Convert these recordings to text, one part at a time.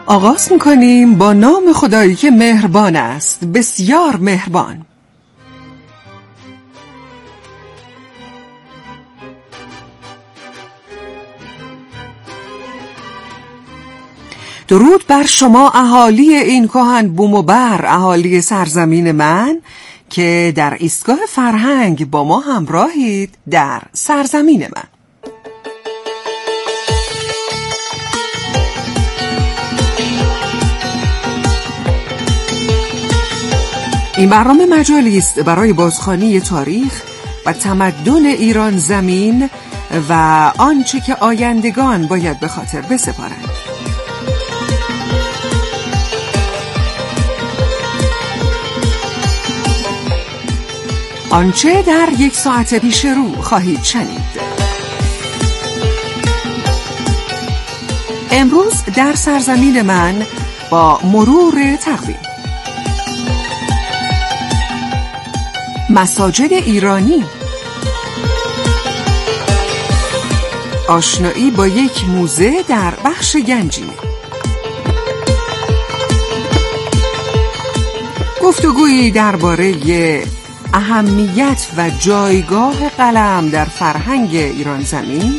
آغاز می‌کنیم با نام خدایی که مهربان است، بسیار مهربان. درود بر شما اهالی این کهن بوم و بر، اهالی سرزمین من که در ایستگاه فرهنگ با ما همراهید در سرزمین من. این برنامه مجالی است برای بازخوانی تاریخ و تمدن ایران زمین و آنچه که آیندگان باید به خاطر بسپارند. آنچه در یک ساعت پیش رو خواهید شنید. امروز در سرزمین من با مرور تقویم: مساجد ایرانی، آشنایی با یک موزه در بخش گنجینه، گفتگویی درباره اهمیت و جایگاه قلم در فرهنگ ایران زمین،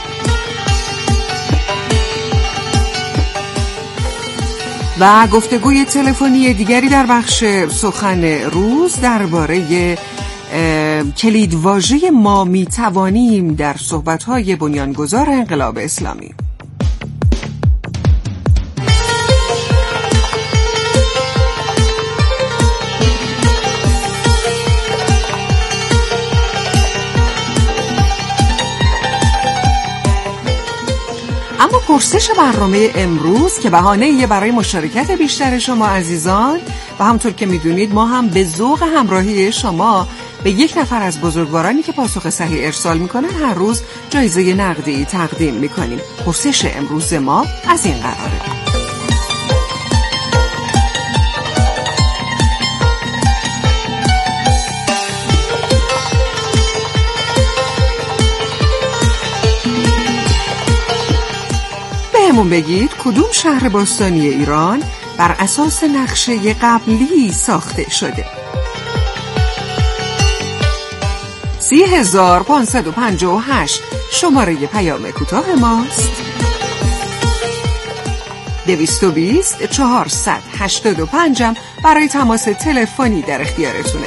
و گفتگوی تلفنی دیگری در بخش سخن روز درباره کلیدواژه ما میتوانیم در صحبت‌های بنیانگذار انقلاب اسلامی. اما پرسش برنامه امروز که بهانه‌ای برای مشارکت بیشتر شما عزیزان و همونطور که میدونید ما هم به ذوق همراهی شما به یک نفر از بزرگوارانی که پاسخ صحیح ارسال میکنن هر روز جایزه نقدی تقدیم میکنیم. پرسش امروز ما از این قراره: بهمون بگید کدوم شهر باستانی ایران بر اساس نقشه قبلی ساخته شده؟ 30558 شماره پیام کوتاه ماست. 220 485 برای تماس تلفنی در اختیارتونه.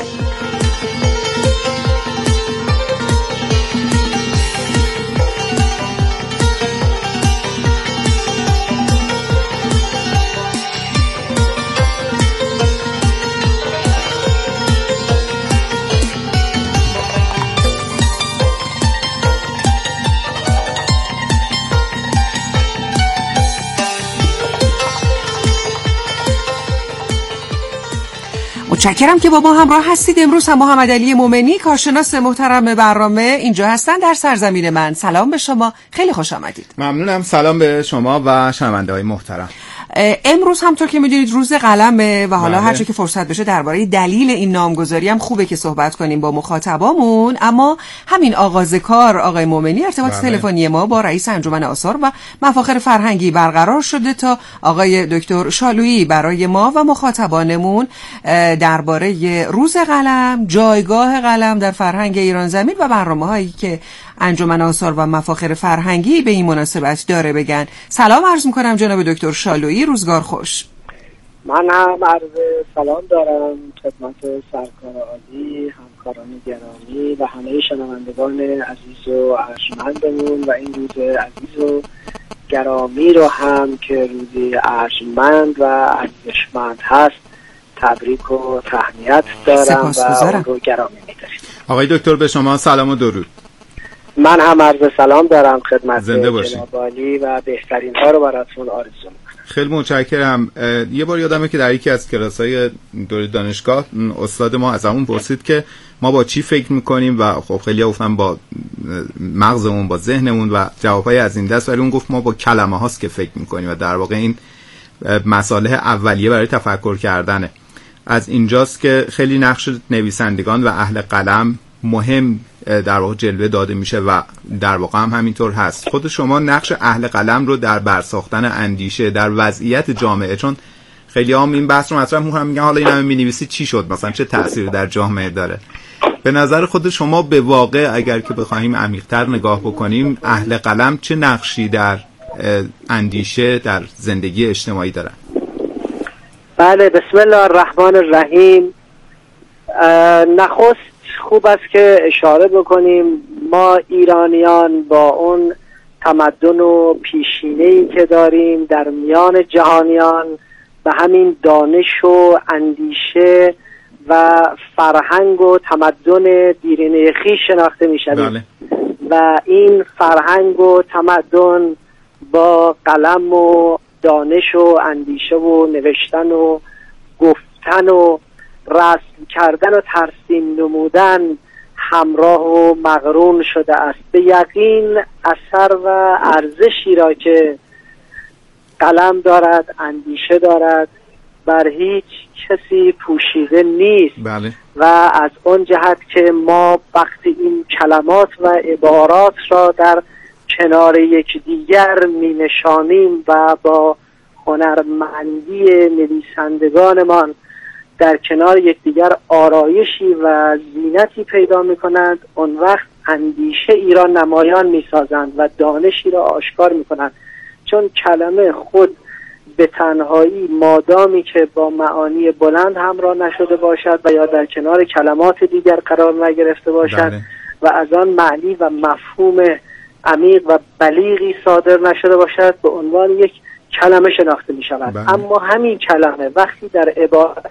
متشکرم که با ما همراه هستید. امروز هم محمد علی مومنی کارشناس محترم برنامه اینجا هستن در سرزمین من. سلام به شما، خیلی خوش آمدید. ممنونم. سلام به شما و شنونده‌های محترم. امروز همطور که میدونید روز قلمه و حالا هر چه که فرصت بشه درباره دلیل این نامگذاری هم خوبه که صحبت کنیم با مخاطبامون. اما همین آغاز کار آقای مومنی ارتباط تلفنی ما با رئیس انجمن آثار و مفاخر فرهنگی برقرار شده تا آقای دکتر شالویی برای ما و مخاطبانمون درباره روز قلم، جایگاه قلم در فرهنگ ایران زمین و برنامه‌هایی که انجمن آثار و مفاخر فرهنگی به این مناسبت داره بگن. سلام عرض میکنم جناب دکتر شالویی، روزگار خوش. من هم عرض سلام دارم خدمت سرکار عالی، همکاران گرامی و همه شنوندگان عزیز و ارجمندمون و این روز عزیز و گرامی رو هم که روزی ارجمند و ارزشمند هست تبریک و تهنیت دارم و اون رو گرامی می‌دارم. آقای دکتر به شما سلام و درود. من هم عرض سلام دارم خدمت جناب عالی و بهترین ها رو براتون آرزو می‌کنم. خیلی متشکرم. یه بار یادمه که در یکی از کلاس‌های دوره دانشگاه استاد ما از همون پرسید که ما با چی فکر می‌کنیم و خب خیلی گفتم با مغزمون، با ذهنمون و جوابای از این دست، ولی اون گفت ما با کلمه هاست که فکر می‌کنیم و در واقع این مصالح اولیه برای تفکر کردنه. از اینجاست که خیلی نقش نویسندگان و اهل قلم مهم در واقع جلوه داده میشه و در واقع هم همینطور هست. خود شما نقش اهل قلم رو در برساختن اندیشه در وضعیت جامعه، چون خیلی هم این بحث رو مطرح میکنن، میگن حالا این همه مینویسی چی شد، مثلا چه تأثیری در جامعه داره؟ به نظر خود شما به واقع اگر که بخوایم عمیق‌تر نگاه بکنیم، اهل قلم چه نقشی در اندیشه در زندگی اجتماعی دارن؟ بله، بسم الله الرحمن الرحیم. نخست خوب است که اشاره بکنیم ما ایرانیان با اون تمدن و پیشینه‌ای که داریم در میان جهانیان و همین دانش و اندیشه و فرهنگ و تمدن دیرینه خویش شناخته می‌شویم. بله. و این فرهنگ و تمدن با قلم و دانش و اندیشه و نوشتن و گفتن و رسم کردن و ترسیم نمودن همراه و مقرون شده است. به یقین اثر و ارزشی را که قلم دارد، اندیشه دارد، بر هیچ کسی پوشیده نیست. بله. و از اون جهت که ما وقتی این کلمات و عبارات را در کنار یکدیگر می نشانیم و با هنرمندی نویسندگانمان در کنار یکدیگر آرایشی و زینتی پیدا می کنند، اون وقت اندیشه ای را نمایان می سازند و دانشی را آشکار می کنند. چون کلمه خود به تنهایی مادامی که با معانی بلند همراه نشده باشد و یا در کنار کلمات دیگر قرار نگرفته باشد، بله. و از آن معنی و مفهوم عمیق و بلیغی صادر نشده باشد، به عنوان یک کلمه شناخته می شود. بله. اما همین کلمه وقتی در عبارت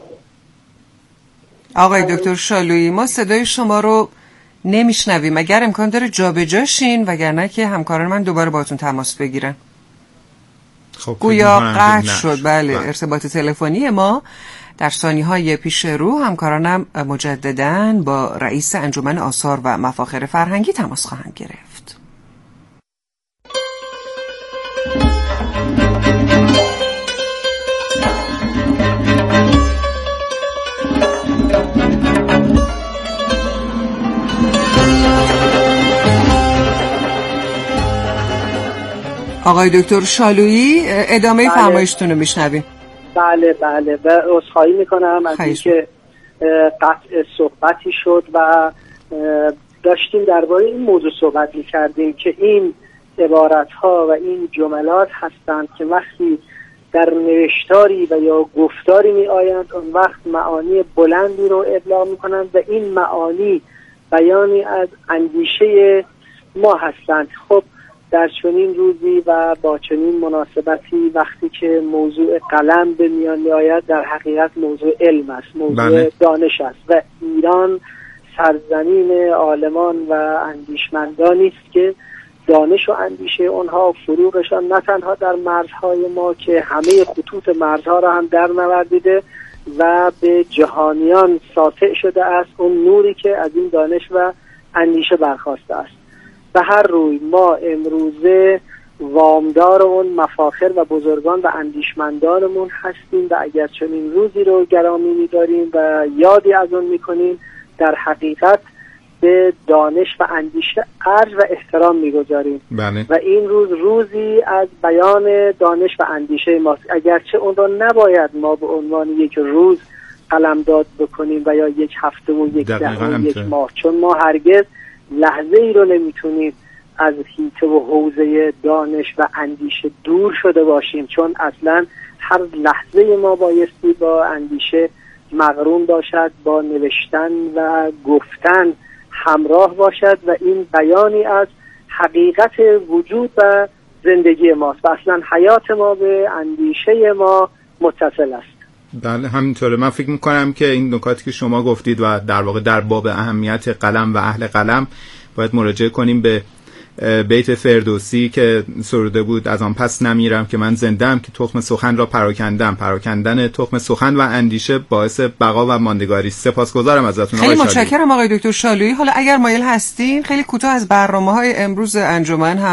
آقای دکتر شالویی، ما صدای شما رو نمیشنویم. اگر امکان داره جابجا شین، وگرنه که همکاران من دوباره باتون تماس بگیرن. خب گویا قطع شد. بله، ارتباط تلفنی ما. در ثانیه‌های پیش رو همکارانم مجدداً با رئیس انجمن آثار و مفاخر فرهنگی تماس خواهند گرفت. آقای دکتر شالویی، ادامه فرمایشتون رو میشنویم. بله و عذرخواهی میکنم از اینکه قطع صحبتی شد و داشتیم درباره این موضوع صحبت میکردیم که این عبارت‌ها و این جملات هستند که وقتی در نوشتاری و یا گفتاری می آیند، اون وقت معانی بلندی رو ابلاغ میکنند و این معانی بیانی از اندیشه ما هستند. خب در چنین روزی و با چنین مناسبتی وقتی که موضوع قلم به میان می آید، در حقیقت موضوع علم است، موضوع دانش است و ایران سرزمین عالمان و اندیشمندانی است که دانش و اندیشه اونها فروغشان نه تنها در مرزهای ما که همه خطوط مرزها را هم در نوردیده و به جهانیان ساطع شده است، اون نوری که از این دانش و اندیشه برخاسته است. به هر روی ما امروزه وامدار اون مفاخر و بزرگان و اندیشمندانمون هستیم و اگر چنین روزی رو گرامی می‌داریم و یادی از اون می‌کنیم، در حقیقت به دانش و اندیشه ارج و احترام می‌گذاریم. بله. و این روزی از بیان دانش و اندیشه ماست، اگرچه اون رو نباید ما به عنوان یک روز قلمداد بکنیم و یا یک هفته و یک دهه و یک ماه، چون ما هرگز لحظه ای رو نمیتونیم از حیطه و حوزه دانش و اندیشه دور شده باشیم، چون اصلا هر لحظه ما بایستی با اندیشه مقرون باشد، با نوشتن و گفتن همراه باشد و این بیانی از حقیقت وجود و زندگی ماست و اصلا حیات ما به اندیشه ما متصل است. بله همینطوره. من فکر میکنم که این نکاتی که شما گفتید و در واقع در باب اهمیت قلم و اهل قلم باید مراجعه کنیم به بیت فردوسی که سروده بود: از آن پس نمیرم که من زنده‌ام که تخم سخن را پراکندم. پراکندن تخم سخن و اندیشه باعث بقا و ماندگاری. سپاسگزارم ازتون. خیلی متشکرم آقای دکتر شالویی. حالا اگر مایل هستین خیلی کوتاه از برنامه‌های امروز انجمن هم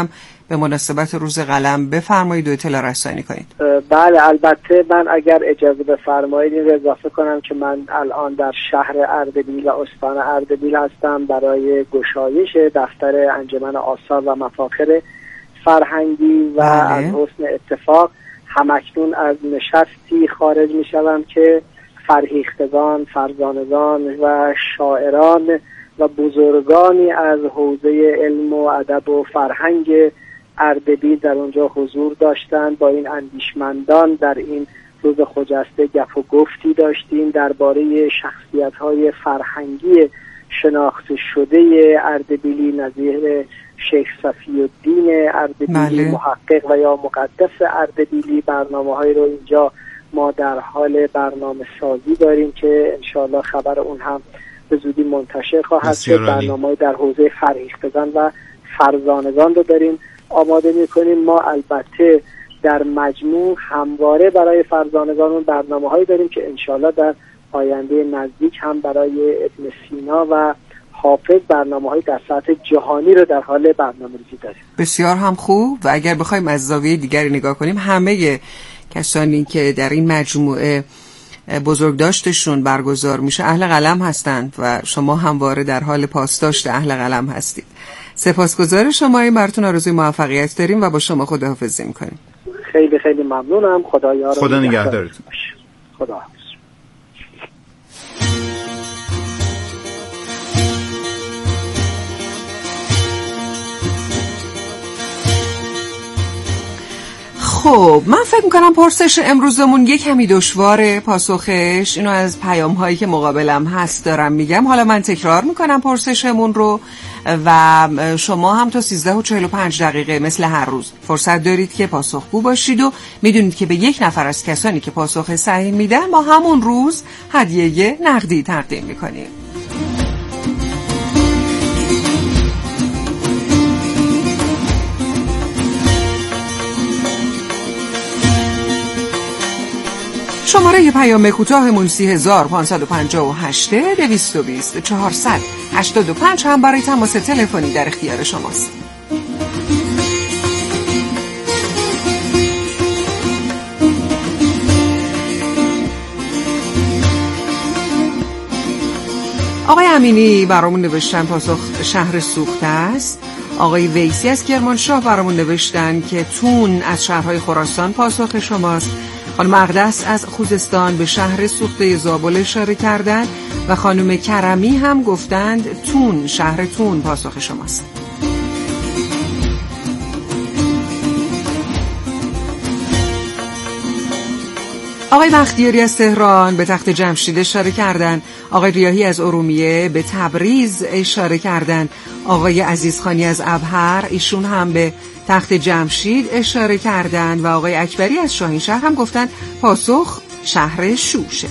به مناسبت روز قلم بفرمایید و اطلاع رسانی کنید. بله، البته من اگر اجازه بفرمایید این رو اضافه کنم که من الان در شهر اردبیل و استان اردبیل هستم برای گشایش دفتر انجمن آثار و مفاخر فرهنگی و از حسن اتفاق همکنون از نشستی خارج می شوم که فرهیختگان، فرزانگان و شاعران و بزرگانی از حوزه علم و ادب و فرهنگ اردبیل در اونجا حضور داشتند. با این اندیشمندان در این روز خجسته گپ و گفتی داشتیم درباره شخصیت‌های فرهنگی شناخته شده اردبیلی نظیر شیخ صفی‌الدین اردبیلی محقق و یا مقدس اردبیلی. برنامه‌های رو اینجا ما در حال برنامه سازی داریم که انشاءالله خبر اون هم به زودی منتشر خواهد شد. برنامه‌های در حوزه فرهیختگان و فرزانگان رو داریم آماده می‌کنیم. ما البته در مجموع همواره برای فرزانگان برنامه‌هایی داریم که انشاءالله در آینده نزدیک هم برای ابن سینا و حافظ برنامه‌های در سطح جهانی رو در حال برنامه‌ریزی داریم. بسیار هم خوب. و اگر بخوایم از زاویه دیگری نگاه کنیم، همه کسانی که در این مجموعه بزرگداشتشون برگزار میشه اهل قلم هستند و شما همواره در حال پاسداشت اهل قلم هستید. سپاسگزار شما، براتون آرزوی موفقیت داریم و با شما خداحافظی میکنیم. خیلی خیلی ممنونم. خدا نگهدارتون. خدا حافظ. خب من فکر میکنم پرسش امروزمون یک کمی دشواره پاسخش. اینو از پیام هایی که مقابلم هست دارم میگم. حالا من تکرار میکنم پرسشمون رو و شما هم تا 13:45 مثل هر روز فرصت دارید که پاسخگو باشید و میدونید که به یک نفر از کسانی که پاسخ صحیح میدن ما همون روز هدیه نقدی تقدیم میکنیم. شماره پیام کوتاهمون 3558 220 485 هم برای تماس تلفنی در اختیار شماست. آقای امینی برامون نوشتن پاسخ شهر سوخته است. آقای ویسی از کرمانشاه برامون نوشتن که تون از شهرهای خراسان پاسخ شماست. خانم اقدس از خوزستان به شهر سوخته زابل اشاره کردند و خانم کرمی هم گفتند تون، شهر تون پاسخ شماست. آقای بختیاری از تهران به تخت جمشید اشاره کردند. آقای ریاحی از ارومیه به تبریز اشاره کردند. آقای عزیزخانی از ابهر ایشون هم به تخت جمشید اشاره کردند و آقای اکبری از شاهینشهر هم گفتن پاسخ شهر شوشه.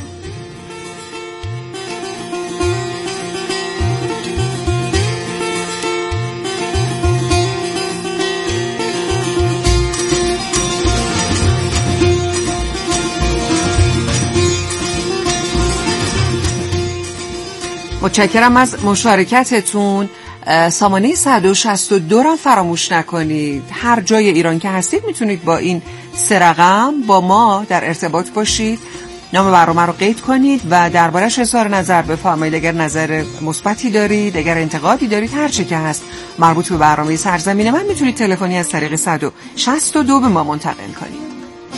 متشکرم از مشارکتتون. سامانه 162 را فراموش نکنید. هر جای ایران که هستید میتونید با این 3 رقم با ما در ارتباط باشید، نام برنامه رو قید کنید و دربارش اظهار نظر بفرمایید. اگر نظر مثبتی دارید، اگر انتقادی دارید، هر چه که هست مربوط به برنامه سرزمین من، میتونید تلفنی از طریق 162 به ما منتقل کنید.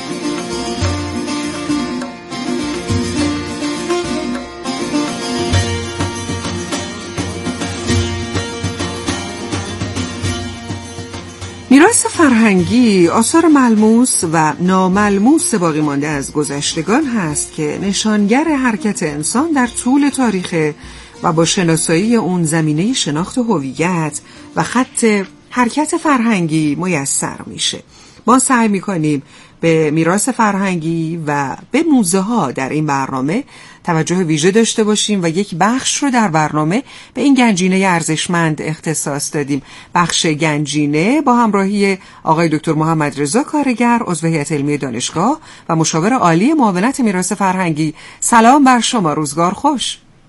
میراث فرهنگی آثار ملموس و ناملموس باقی مانده از گذشتگان هست که نشانگر حرکت انسان در طول تاریخ و با شناسایی اون زمینه شناخت هویت و خط حرکت فرهنگی میسر میشه. ما سعی میکنیم به میراث فرهنگی و به موزه ها در این برنامه توجه ویژه داشته باشیم و یک بخش رو در برنامه به این گنجینه ارزشمند اختصاص دادیم. بخش گنجینه با همراهی آقای دکتر محمد رضا کارگر، عضو هیئت علمی دانشگاه و مشاور عالی معاونت میراث فرهنگی. سلام بر شما، روزگار خوش.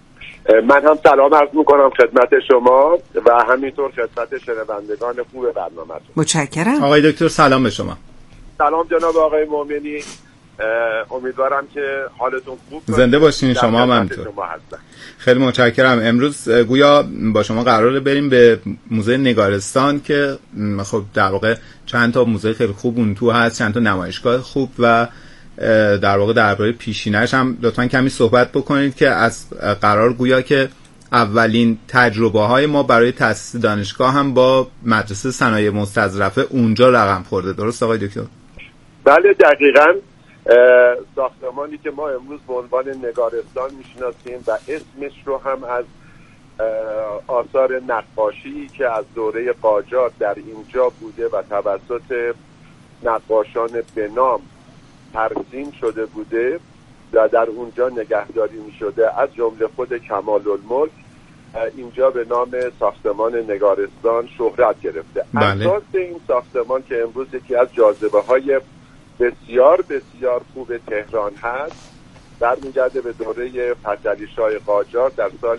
من هم سلام عرض میکنم خدمت شما و همینطور خدمت شنوندگان خوب برنامه‌تون. متشکرم. آقای دکتر سلام به شما. سلام جناب آقای مومنی، امیدوارم که حالتون خوب باشه. زنده باشین. شما هم همینطور. خیلی متشکرم. امروز گویا با شما قراره بریم به موزه نگارستان که خب در واقع چند تا موزه خیلی خوب اون تو هست، چند تا نمایشگاه خوب و در واقع درباره پیشینه‌اش هم لطفاً کمی صحبت بکنید که از قرار گویا که اولین تجربه‌های ما برای تأسیس دانشگاه هم با مدرسه صنایع مستظرفه اونجا رقم خورده. درست آقای دکتر؟ بله دقیقاً. ساختمانی که ما امروز به عنوان نگارستان میشناسیم و اسمش رو هم از آثار نقاشی که از دوره قاجار در اینجا بوده و توسط نقاشان به نام ترسیم شده بوده و در اونجا نگهداری می شده، از جمله خود کمال الملک اینجا به نام ساختمان نگارستان شهرت گرفته. اساس این ساختمان که امروز یکی از جاذبه های بسیار بسیار خوب تهران هست برمیگرده به دوره پسرلی‌شاه قاجار در سال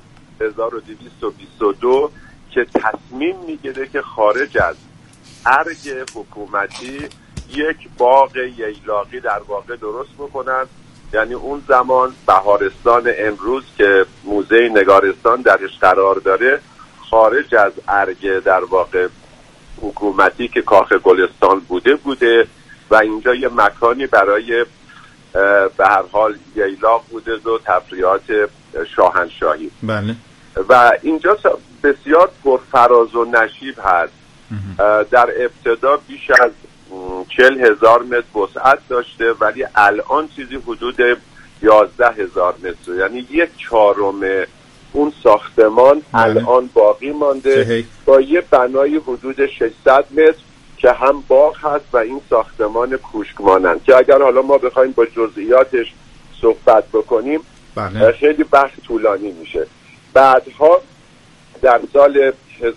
1222 که تصمیم میگیره که خارج از ارگ حکومتی یک باغ ییلاقی در واقع درست بکنن. یعنی اون زمان بهارستان امروز که موزه نگارستان درش قرار داره خارج از ارگ در واقع حکومتی که کاخ گلستان بوده و اینجا یه مکانی برای به هر حال ییلاق بوده و تفریحات شاهنشاهی. بله. و اینجا بسیار پرفراز و نشیب هست. در ابتدا بیش از 40,000 متر وسعت داشته ولی الان چیزی حدود 11,000 متر، یعنی 1/4 اون ساختمان الان باقی مانده با یه بنای حدود 600 متر که هم باغ هست و این ساختمان کوشک مانند که اگر حالا ما بخوایم با جزئیاتش صحبت بکنیم خیلی بحث طولانی میشه. بعدها در سال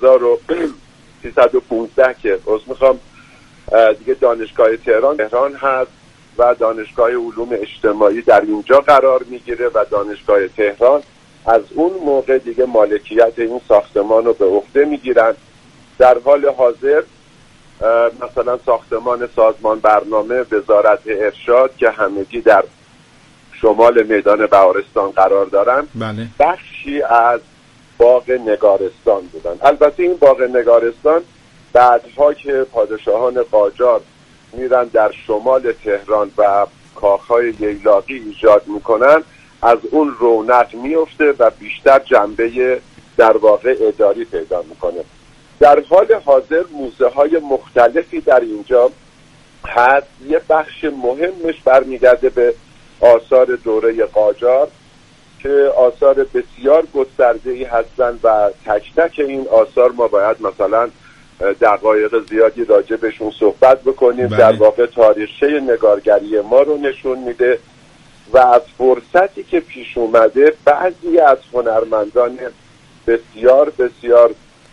1315 که میخوام دیگه دانشگاه تهران هست و دانشگاه علوم اجتماعی در اینجا قرار میگیره و دانشگاه تهران از اون موقع دیگه مالکیت این ساختمان رو به عهده میگیرن. در حال حاضر مثلا ساختمان سازمان برنامه وزارت ارشاد که همگی در شمال میدان بهارستان قرار دارن بخشی از باغ نگارستان بودن. البته این باغ نگارستان بعدها که پادشاهان قاجار میرن در شمال تهران و کاخهای ییلاقی ایجاد میکنن از اون رونق میفته و بیشتر جنبه در واقع اداری پیدا میکنه. در حال حاضر موزه های مختلفی در اینجا هست. یه بخش مهمش برمیگرده به آثار دوره قاجار که آثار بسیار گسترده‌ای هستن و تک تک این آثار ما باید مثلا دقایق زیادی راجع بهشون صحبت بکنیم. در واقع تاریخچه نگارگری ما رو نشون میده و از فرصتی که پیش اومده بعضی از هنرمندان بسیار بسیار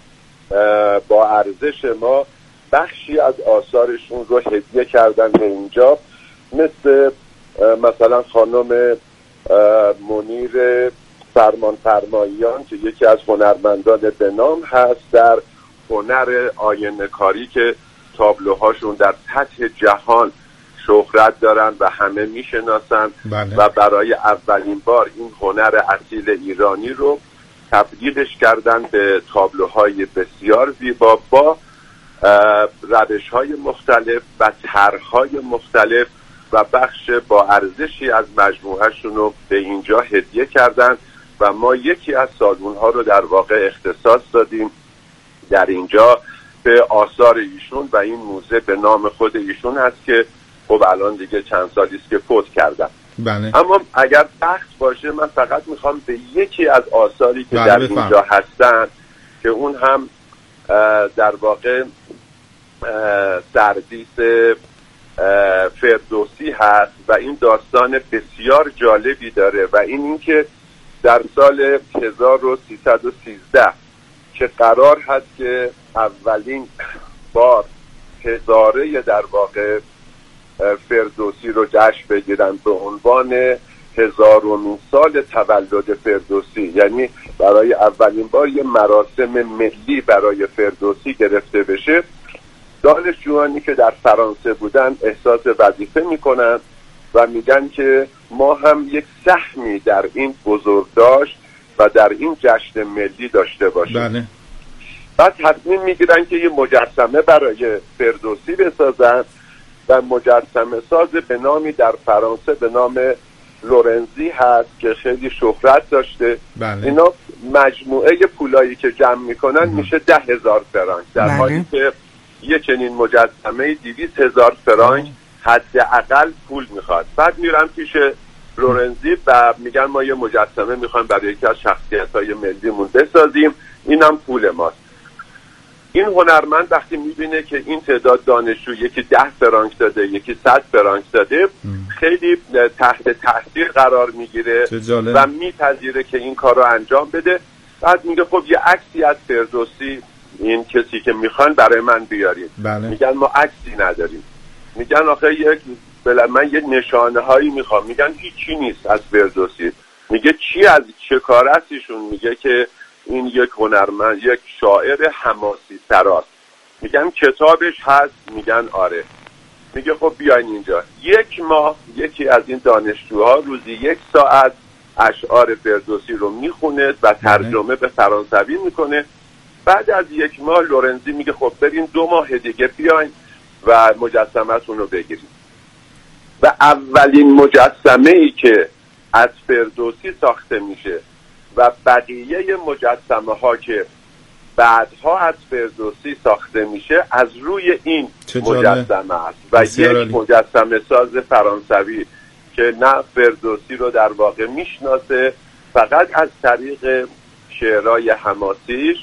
با ارزش ما بخشی از آثارشون رو هدیه کردن به اینجا، مثل مثلا خانم منیر فرمانفرماییان که یکی از هنرمندان به نام هست در هنر آینه کاری که تابلوهاشون در سطح جهان شهرت دارن و همه میشناسن و برای اولین بار این هنر اصیل ایرانی رو تبدیلش کردن به تابلوهای بسیار زیبا با روش‌های مختلف و طرح‌های مختلف و بخش با ارزشی از مجموعه‌شون رو به اینجا هدیه کردن و ما یکی از سالون‌ها رو در واقع اختصاص دادیم در اینجا به آثار ایشون و این موزه به نام خود ایشون هست که خب الان دیگه چند سالی است که فوت کردن. اما اگر وقت باشه من فقط میخوام به یکی از آثاری که در اینجا هستن که اون هم در واقع سردیس فردوسی هست و این داستان بسیار جالبی داره و اینکه در سال 1313 که قرار هست که اولین بار هزاره در واقع فردوسی رو جشن بگیرن به عنوان 1000مین سال تولد فردوسی، یعنی برای اولین بار یه مراسم ملی برای فردوسی گرفته بشه، دانشجویانی که در فرانسه بودن احساس وظیفه میکنن و میگن که ما هم یک سهمی در این بزرگداشت و در این جشن ملی داشته باشیم. بله. بعد تصمیم میگیرن که یه مجسمه برای فردوسی بسازن و مجسمه ساز به نامی در فرانسه به نام لورنزی هست که خیلی شهرت داشته. بله. اینا مجموعه پولایی که جمع میکنن میشه 10,000 فرانک، در حالی که یه چنین مجسمه 200,000 فرانک حداقل پول میخواد. بعد میرن پیش لورنزی و میگن ما یه مجسمه میخوایم برای یکی از شخصیت‌های ملیمون بسازیم، اینم پول ماست. این هنرمند وقتی میبینه که این تعداد دانشجو یکی 10 فرانک داده، یکی 100 فرانک داده، خیلی تحت تاثیر قرار میگیره و میپذیره که این کار رو انجام بده. بعد میگه خب یه عکسی از فردوسی این کسی که میخوان برای من بیارید. بله. میگن ما عکسی نداریم. میگن آخه من یه نشانه هایی میخوام. میگن هیچی نیست از فردوسی. میگه چی از چه کار است ایشون؟ میگه که این یک هنرمند، یک شاعر حماسی سراست. میگن کتابش هست؟ میگن آره. میگه خب بیاین اینجا. یک ماه یکی از این دانشجوها روزی 1 ساعت اشعار فردوسی رو میخونه و ترجمه به فرانسوی میکنه. بعد از 1 ماه لورنزی میگه خب برین 2 ماه دیگه بیاین و مجسمه‌تون رو بگیرید. و اولین مجسمه ای که از فردوسی ساخته میشه و بقیه مجسمه ها که بعدها از فردوسی ساخته میشه از روی این مجسمه است و یک مجسمه ساز فرانسوی که نه فردوسی رو در واقع میشناسه، فقط از طریق شعرهای حماسیش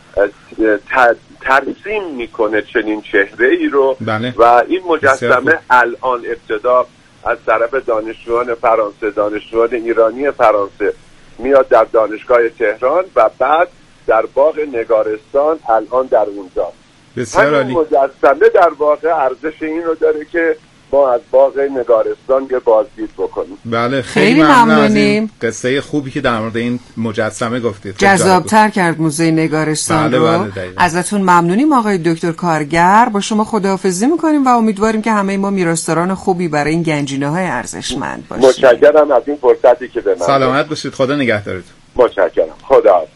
ترسیم میکنه چنین چهره ای رو. بله. و این مجسمه الان ابتدا از طرف دانشجویان فرانسه، دانشجویان ایرانی فرانسه میاد در دانشگاه تهران و بعد در باغ نگارستان الان در اونجا. بسیار عالی. مجسمه در واقع ارزش این رو داره که ما از باغ نگارستان یه بازدید بکنیم. بله خیلی ممنونیم. قصه خوبی که در مورد این مجسمه گفتید، جذاب‌تر کرد موزه نگارستان رو. بله ازتون ممنونیم آقای دکتر کارگر. با شما خداحافظی میکنیم و امیدواریم که همه ما میراثداران خوبی برای این گنجینه‌های ارزشمند باشیم. متشکرم از این فرصتی که به من. سلامت باشید. خدا نگهدارتون. متشکرم. خداحافظ.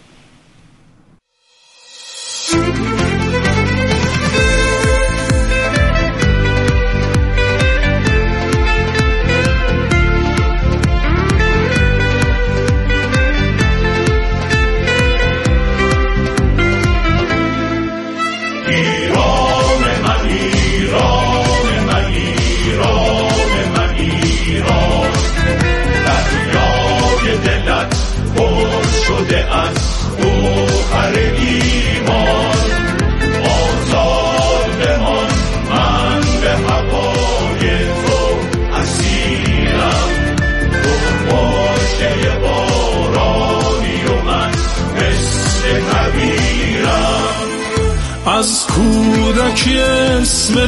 از کودکی اسم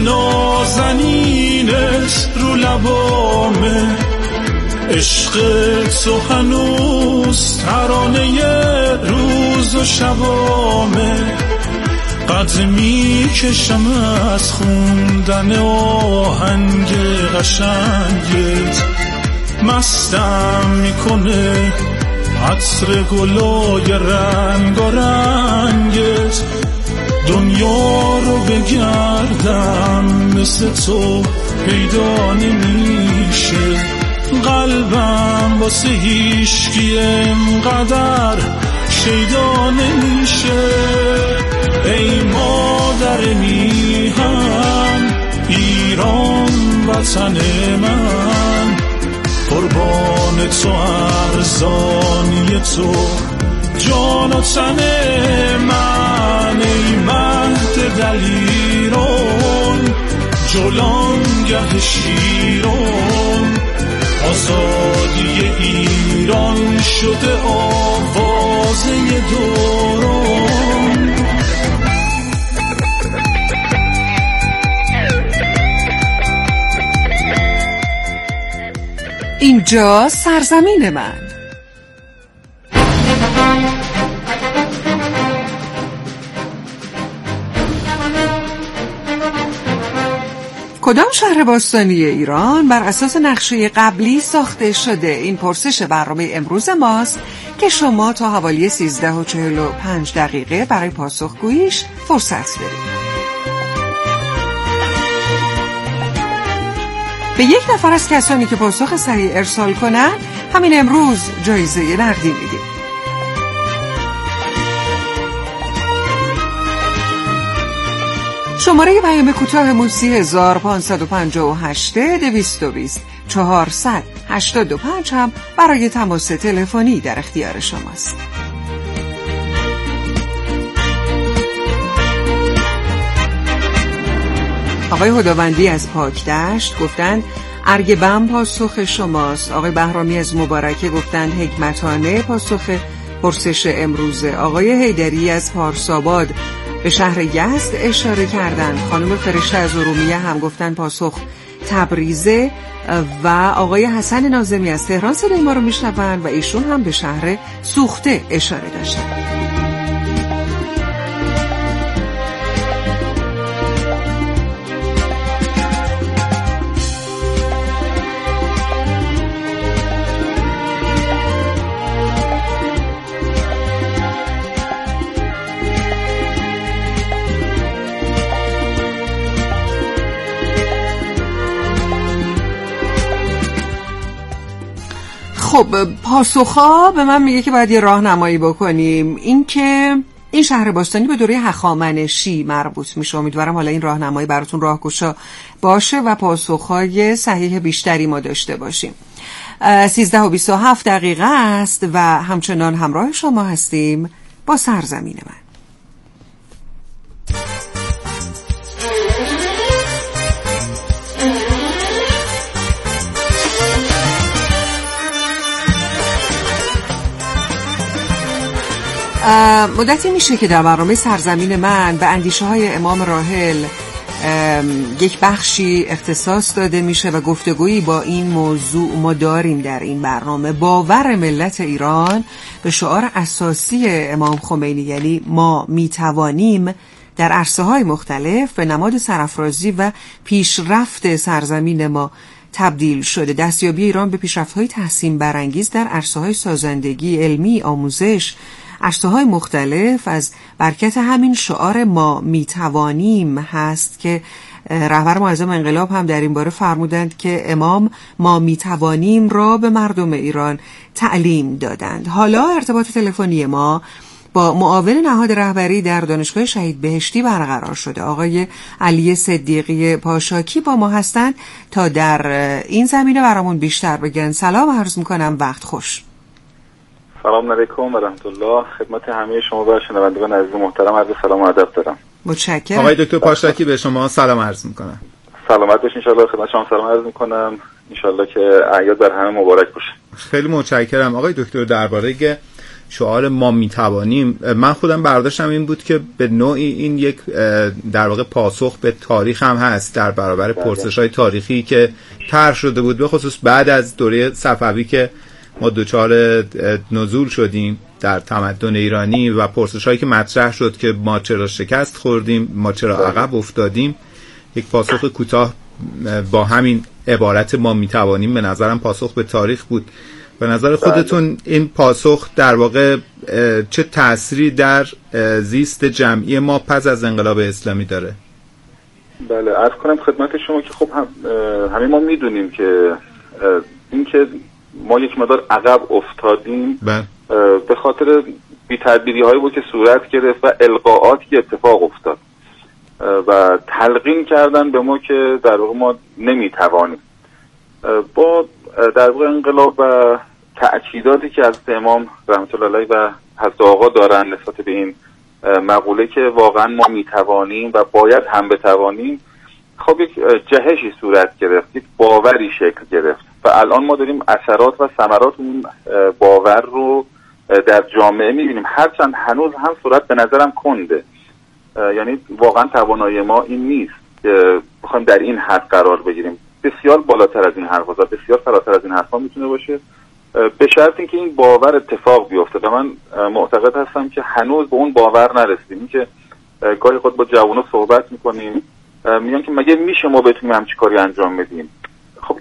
نازنینت رو لبامه، عشق تو هنوز ترانه روز و شبامه. قد می کشم از خوندن آهنگ قشنگت، مستم میکنه عطر گلای رنگ و رنگت. دنیا رو بگردم مثل تو پیدا نمیشه، قلبم واسه هیچکی انقدر شیدا نمیشه. ای مادر میهن ایران وطن من، قربان تو ارزانی تو جان و تن من. ای مهد دلیران جولانگه شیران، آزادی ایران شده آوازه دوران. این اینجا سرزمین من. کدام شهر باستانی ایران بر اساس نقشه قبلی ساخته شده؟ این پرسش برنامه امروز ماست که شما تا حوالی 13:45 برای پاسخگوییش فرصت دارید. به یک نفر از کسانی که پاسخ صحیح ارسال کنند همین امروز جایزه نقدی میدیم. شماره پیام کوتاه موسی 1558 220 485 هم برای تماس تلفنی در اختیار شماست. آقای هداوندی از پاکدشت گفتند ارگ بم پاسخ شماست. آقای بهرامی از مبارکه گفتند حکمتانه پاسخ پرسش امروزه. آقای حیدری از پارساباد به شهر یزد اشاره کردند. خانم فرشته از ارومیه هم گفتن پاسخ تبریزه و آقای حسن ناظمی از تهران صدای ما رو میشنوند و ایشون هم به شهر سوخته اشاره داشتن. خب پاسخا به من میگه که باید یه راهنمایی بکنیم. این که این شهر باستانی به دوره هخامنشی مربوط میشه. امیدوارم حالا این راهنمایی براتون راهگشا باشه و پاسخهای صحیح بیشتری ما داشته باشیم. 13:27 است و همچنان همراه شما هستیم با سرزمین من. مدتی میشه که در برنامه سرزمین من به اندیشه های امام راحل یک بخشی اختصاص داده میشه و گفتگویی با این موضوع ما داریم در این برنامه. باور ملت ایران به شعار اساسی امام خمینی، یعنی ما میتوانیم، در عرصه‌های مختلف به نماد سرافرازی و پیشرفت سرزمین ما تبدیل شده. دستیابی ایران به پیشرفت‌های تحسین برانگیز در عرصه‌های سازندگی، علمی، آموزش، عرصه‌های مختلف از برکت همین شعار ما میتوانیم هست که رهبر معظم انقلاب هم در این باره فرمودند که امام ما میتوانیم را به مردم ایران تعلیم دادند. حالا ارتباط تلفنی ما با معاون نهاد رهبری در دانشگاه شهید بهشتی برقرار شده. آقای علی صدیقی پاشاکی با ما هستند تا در این زمینه برامون بیشتر بگن. سلام عرض میکنم، وقت خوش. سلام علیکم و رحمت الله. خدمت همه شما و شنوندگان عزیز محترم عرض سلام و ادب دارم. متشکرم. آقای دکتر پاشاکی به شما سلام عرض میکنم. سلامت باشین ان شاء الله. خدمت شما سلام عرض میکنم. ان شاء الله که اعیاد بر همه مبارک باشه. خیلی متشکرم. آقای دکتر درباره شعار ما میتوانیم، من خودم برداشتم این بود که به نوعی این یک در واقع پاسخ به تاریخ هم هست در برابر پرسش‌های تاریخی که طرح شده بود، به خصوص بعد از دوره صفوی که ما دچار نزول شدیم در تمدن ایرانی و پرسش‌هایی که مطرح شد که ما چرا شکست خوردیم، ما چرا عقب افتادیم. یک پاسخ کوتاه با همین عبارت ما میتوانیم به نظرم پاسخ به تاریخ بود. به نظر خودتون این پاسخ در واقع چه تأثیری در زیست جمعی ما پس از انقلاب اسلامی داره؟ بله، عرض کنم خدمت شما که خب همه ما میدونیم که این که ما یک مقدار عقب افتادیم به خاطر بی‌تدبیری هایی بود که صورت گرفت و القاءاتی که اتفاق افتاد و تلقین کردن به ما که در واقع ما نمیتوانیم. با در واقع انقلاب و تأکیداتی که از امام رحمت الله علیه و حضرت آقا دارن نسبت به این مقوله که واقعا ما میتوانیم و باید هم بتوانیم، خب یک جهشی صورت گرفت، یک باوری شکل گرفت و الان ما داریم اثرات و ثمرات اون باور رو در جامعه میبینیم، هرچند هنوز هم صورت به نظرم کنده. یعنی واقعا توانایی ما این نیست که بخوایم در این حد قرار بگیریم. بسیار بالاتر از این حرفا زد، بسیار فراتر از این حرفا میتونه باشه، به شرط اینکه این باور اتفاق بیفته. و من معتقد هستم که هنوز به اون باور نرسیدیم. این که گاهی خود با جوونا صحبت میکنیم، میگن که مگه میشه ما بتونیم همچین کاری انجام بدیم،